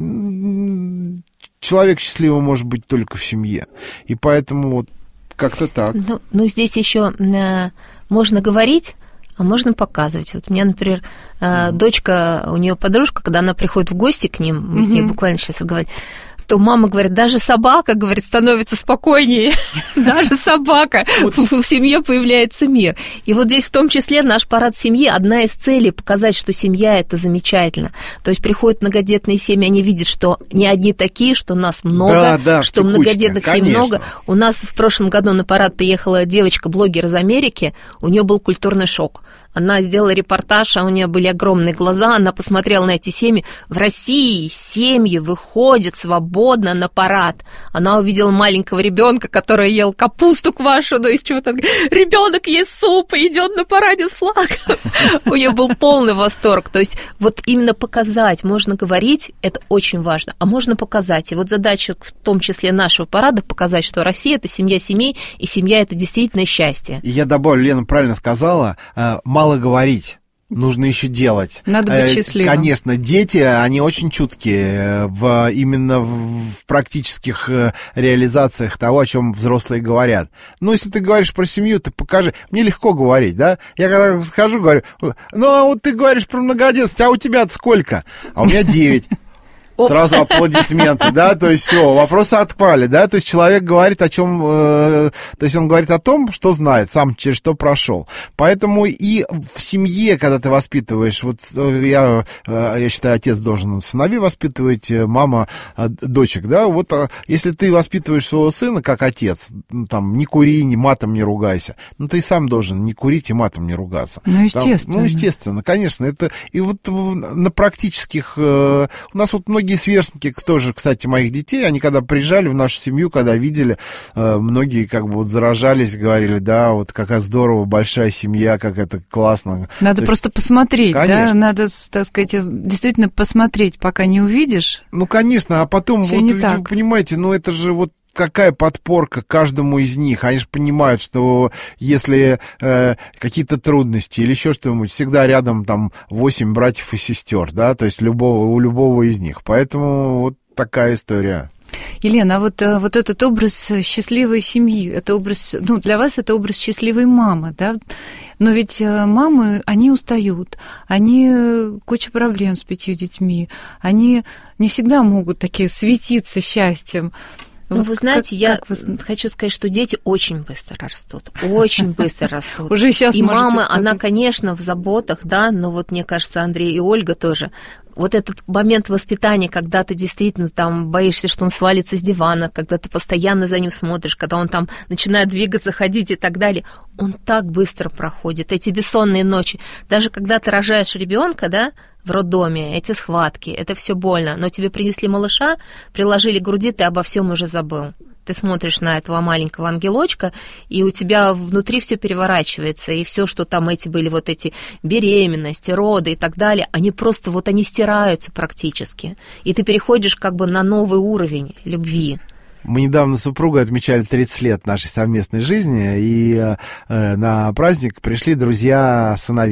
Человек счастливым может быть только в семье. И поэтому вот как-то так. Ну, ну здесь еще э, можно говорить, а можно показывать. Вот у меня, например, э, mm-hmm. дочка, у нее подружка, когда она приходит в гости к ним, мы mm-hmm. с ней буквально сейчас говорим, то мама говорит, даже собака, говорит, становится спокойнее, даже собака, в семье появляется мир. И вот здесь в том числе наш парад семьи, одна из целей показать, что семья – это замечательно. То есть приходят многодетные семьи, они видят, что не одни такие, что нас много, да, да, что текучка, многодетных семей много. У нас в прошлом году на парад приехала девочка-блогер из Америки, у нее был культурный шок. Она сделала репортаж, а у нее были огромные глаза, она посмотрела на эти семьи. В России семьи выходят свободно на парад. Она увидела маленького ребенка, который ел капусту квашеную из чего-то. Ребенок ест суп и идет на параде с флагом. У нее был полный восторг. То есть вот именно показать, можно говорить, это очень важно, а можно показать. И вот задача в том числе нашего парада показать, что Россия – это семья семей, и семья – это действительно счастье. И я добавлю, Лена правильно сказала, мало говорить. Нужно еще делать. Надо быть счастливым. Конечно, дети, они очень чуткие в, именно в, в практических реализациях того, о чем взрослые говорят. Ну, если ты говоришь про семью, ты покажи. Мне легко говорить, да? Я когда схожу, говорю, ну, а вот ты говоришь про многодетность, а у тебя сколько? А у меня девять. Сразу аплодисменты, да, то есть все, вопросы отпали, да, то есть человек говорит о чем, э, то есть он говорит о том, что знает, сам через что прошел. Поэтому и в семье, когда ты воспитываешь, вот я, я считаю, отец должен сыновей воспитывать, мама дочек, да, вот если ты воспитываешь своего сына как отец, там, не кури, ни матом не ругайся, ну, ты сам должен не курить и матом не ругаться. Ну, естественно. Там, ну, естественно, конечно, это, и вот на практических, у нас вот многие Многие сверстники, тоже, кстати, моих детей, они когда приезжали в нашу семью, когда видели, многие как бы вот заражались, говорили, да, вот какая здорово, большая семья, как это классно. Надо То просто есть... посмотреть, конечно. Да, надо, так сказать, действительно посмотреть, пока не увидишь. Ну, конечно, а потом, вот, вы понимаете, ну, это же вот какая подпорка каждому из них. Они же понимают, что если э, какие-то трудности или еще что-нибудь, всегда рядом там восемь братьев и сестер, да, то есть любого, у любого из них. Поэтому вот такая история. Елена, а вот, вот этот образ счастливой семьи, это образ, ну, для вас это образ счастливой мамы, да? Но ведь мамы, они устают, они куча проблем с пятью детьми, они не всегда могут такие светиться счастьем. Ну, вот вы знаете, как, я как вы... хочу сказать, что дети очень быстро растут, очень быстро растут. Уже сейчас и мама, сказать. Она, конечно, в заботах, да, но вот мне кажется, Андрей и Ольга тоже. Вот этот момент воспитания, когда ты действительно там боишься, что он свалится с дивана, когда ты постоянно за ним смотришь, когда он там начинает двигаться, ходить и так далее, он так быстро проходит. Эти бессонные ночи. Даже когда ты рожаешь ребенка, да, в роддоме, эти схватки, это все больно. Но тебе принесли малыша, приложили к груди, ты обо всем уже забыл. Ты смотришь на этого маленького ангелочка, и у тебя внутри все переворачивается, и все, что там эти были, вот эти беременности, роды и так далее, они просто вот они стираются практически. И ты переходишь как бы на новый уровень любви. Мы недавно с супругой отмечали тридцать лет нашей совместной жизни, и э, на праздник пришли друзья сыновей.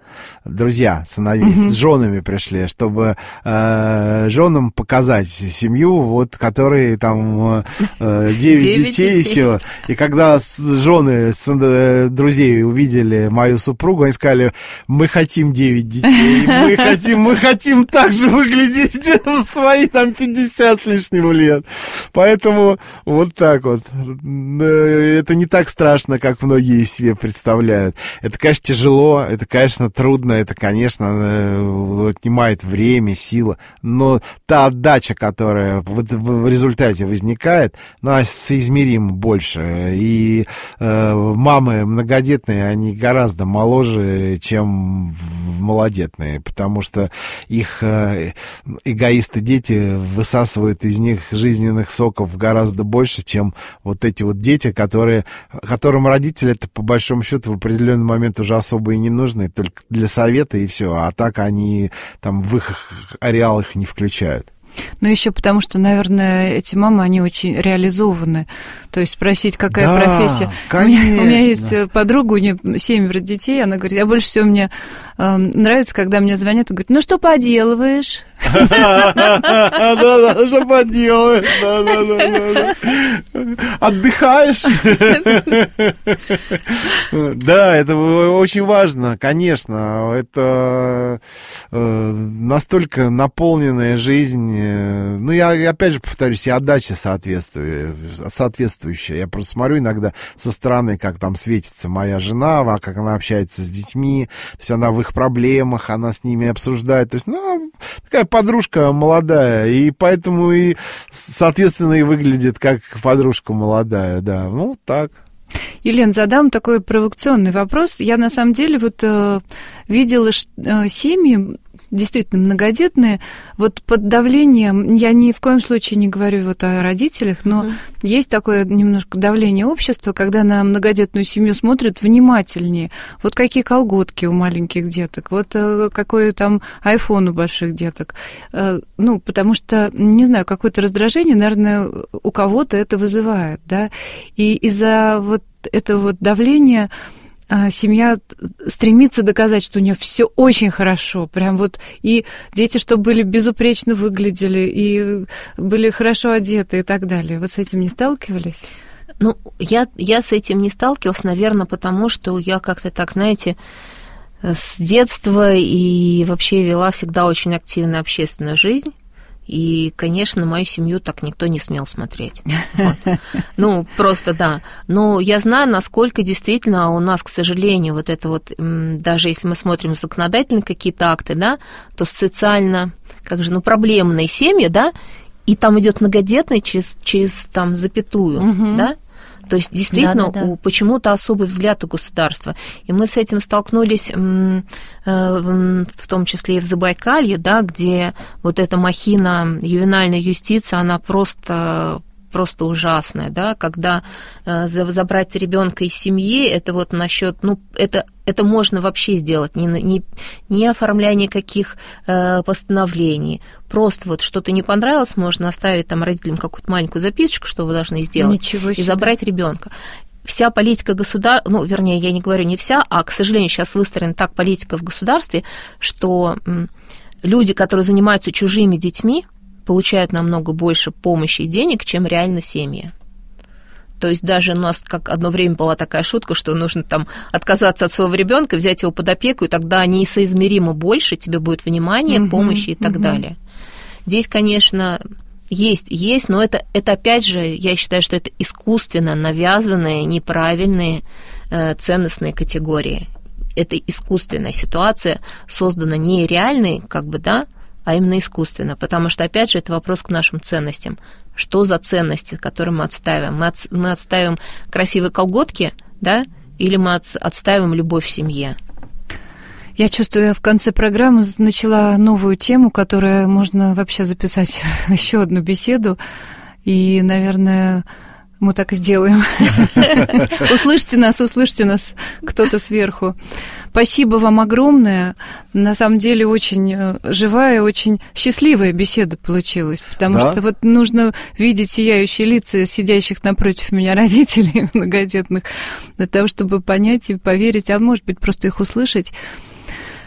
друзья сыновей, mm-hmm. с женами пришли, чтобы э, женам показать семью, вот, которые там э, девять детей еще. И когда жены с, э, друзей увидели мою супругу, они сказали, мы хотим девять детей, мы хотим, мы хотим так же выглядеть в свои там пятьдесят с лишним лет. Поэтому вот так вот. Это не так страшно, как многие себе представляют. Это, конечно, тяжело, это, конечно, трудно, это, конечно, отнимает время, силы, но та отдача, которая в результате возникает, ну, она соизмеримо больше. И э, мамы многодетные, они гораздо моложе, чем малодетные, потому что их э, эгоисты-дети высасывают из них жизненных соков гораздо больше, чем вот эти вот дети, которые, которым родители это по большому счету в определенный момент уже особо и не нужны, только для совета и все, а так они там в их ареал их не включают. Ну, еще потому что, наверное, эти мамы, они очень реализованы. То есть спросить, какая да, профессия. Конечно. У меня, у меня есть подруга, у нее семеро детей, она говорит, а больше всего мне э, нравится, когда мне звонят и говорят, ну, что поделываешь? Да-да, что поделаешь? Да-да-да. Отдыхаешь? Да, это очень важно, конечно. Это настолько наполненная жизнь. Ну, я опять же повторюсь, и отдача соответствующая. Я просто смотрю иногда со стороны, как там светится моя жена, как она общается с детьми, то есть она в их проблемах, она с ними обсуждает. То есть, ну, такая подружка молодая, и поэтому и, соответственно, и выглядит как подружка молодая, да, ну, так. Елена, задам такой провокационный вопрос. Я, на самом деле, вот э, видела э, семьи, действительно многодетные, вот под давлением, я ни в коем случае не говорю вот о родителях, но mm-hmm. есть такое немножко давление общества, когда на многодетную семью смотрят внимательнее. Вот какие колготки у маленьких деток, вот какой там айфон у больших деток. Ну, потому что, не знаю, какое-то раздражение, наверное, у кого-то это вызывает, да, и из-за вот этого вот давления семья стремится доказать, что у нее все очень хорошо, прям вот, и дети, чтобы были безупречно выглядели, и были хорошо одеты и так далее. Вот с этим не сталкивались? Ну, я, я с этим не сталкивалась, наверное, потому что я как-то так, знаете, с детства и вообще вела всегда очень активную общественную жизнь. И, конечно, мою семью так никто не смел смотреть. Вот. Ну, просто да. Но я знаю, насколько действительно у нас, к сожалению, вот это вот, даже если мы смотрим законодательные какие-то акты, да, то социально, как же, ну, проблемные семьи, да, и там идет многодетный через, через там, запятую, угу. да. То есть, действительно, да, да, да. У, почему-то особый взгляд у государства. И мы с этим столкнулись, в том числе и в Забайкалье, да, где вот эта махина ювенальной юстиции, она просто... просто ужасная, да, когда э, забрать ребенка из семьи, это вот насчет, ну, это, это можно вообще сделать, не, не, не оформляя никаких э, постановлений, просто вот что-то не понравилось, можно оставить там родителям какую-то маленькую записочку, что вы должны сделать, Ничего себе. И забрать ребенка. Вся политика государства, ну, вернее, я не говорю не вся, а, к сожалению, сейчас выстроена так политика в государстве, что м, люди, которые занимаются чужими детьми, получают намного больше помощи и денег, чем реально семьи. То есть даже у нас как одно время была такая шутка, что нужно там отказаться от своего ребенка, взять его под опеку, и тогда несоизмеримо больше тебе будет внимания, uh-huh, помощи и так uh-huh. далее. Здесь, конечно, есть, есть, но это, это опять же, я считаю, что это искусственно навязанные, неправильные э, ценностные категории. Это искусственная ситуация, создана не реальной, как бы, да, а именно искусственно, потому что, опять же, это вопрос к нашим ценностям. Что за ценности, которые мы отстаиваем? Мы, от, мы отстаиваем красивые колготки, да, или мы от, отстаиваем любовь в семье? Я чувствую, я в конце программы начала новую тему, которая можно вообще записать еще одну беседу, и, наверное, мы так и сделаем. Услышьте нас, услышьте нас кто-то сверху. Спасибо вам огромное. На самом деле очень живая, очень счастливая беседа получилась, потому да? что вот нужно видеть сияющие лица сидящих напротив меня родителей многодетных, для того, чтобы понять и поверить, а может быть, просто их услышать.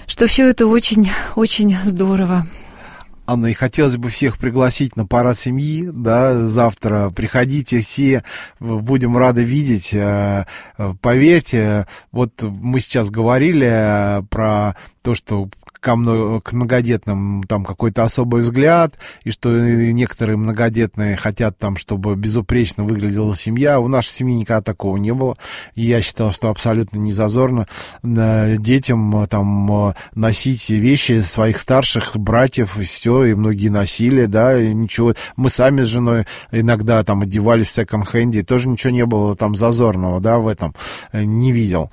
что все это очень-очень здорово. Анна, и хотелось бы всех пригласить на парад семьи, да, завтра. Приходите все, будем рады видеть. Поверьте, вот мы сейчас говорили про то, что к многодетным там какой-то особый взгляд, и что некоторые многодетные хотят там, чтобы безупречно выглядела семья. У нашей семьи никогда такого не было. И я считал, что абсолютно не зазорно детям там носить вещи своих старших братьев, и все, и многие носили, да, и ничего. Мы сами с женой иногда там одевались в секонд-хенде, тоже ничего не было там зазорного, да, в этом. Не видел.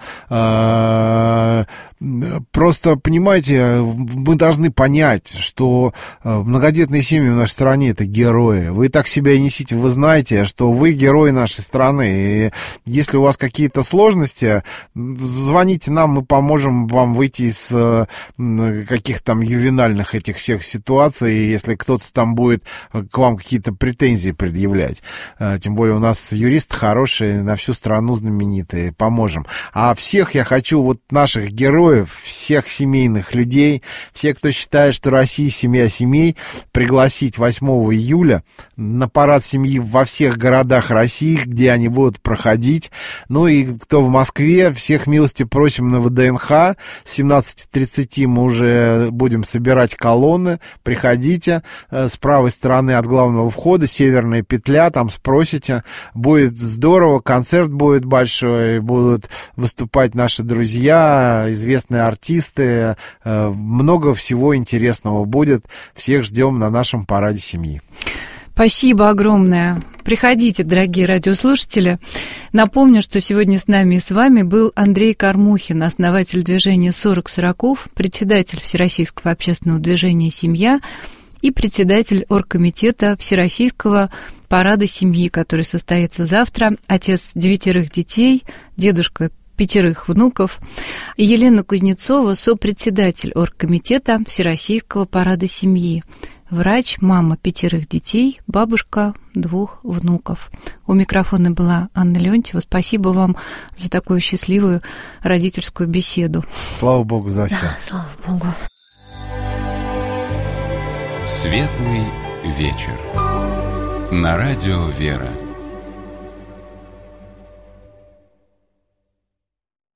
Просто, понимаете, мы должны понять, что многодетные семьи в нашей стране — это герои. Вы так себя и несите, вы знаете, что вы герои нашей страны. И если у вас какие-то сложности, звоните нам, мы поможем вам выйти из каких-то там ювенальных этих всех ситуаций, если кто-то там будет к вам какие-то претензии предъявлять. Тем более у нас юристы хорошие, на всю страну знаменитые, поможем. А всех я хочу, вот наших героев, всех семейных людей, все, кто считает, что Россия — семья семей, пригласить восьмого июля на парад семьи во всех городах России, где они будут проходить. Ну и кто в Москве, всех милости просим на ВДНХ. С семнадцати тридцати мы уже будем собирать колонны. Приходите. С правой стороны от главного входа северная петля, там спросите. Будет здорово, концерт будет большой, будут выступать наши друзья, известные артисты, много всего интересного будет. Всех ждем на нашем параде семьи. Спасибо огромное. Приходите, дорогие радиослушатели. Напомню, что сегодня с нами и с вами был Андрей Кормухин, основатель движения сорок сороков, председатель Всероссийского общественного движения «Семья» и председатель оргкомитета Всероссийского парада семьи, который состоится завтра. Отец девятерых детей, дедушка пятерых внуков. И Елена Кузнецова, сопредседатель оргкомитета Всероссийского парада семьи. Врач, мама пятерых детей, бабушка двух внуков. У микрофона была Анна Леонтьева. Спасибо вам за такую счастливую родительскую беседу. Слава Богу за все. Да, слава Богу. Светлый вечер. На радио «Вера».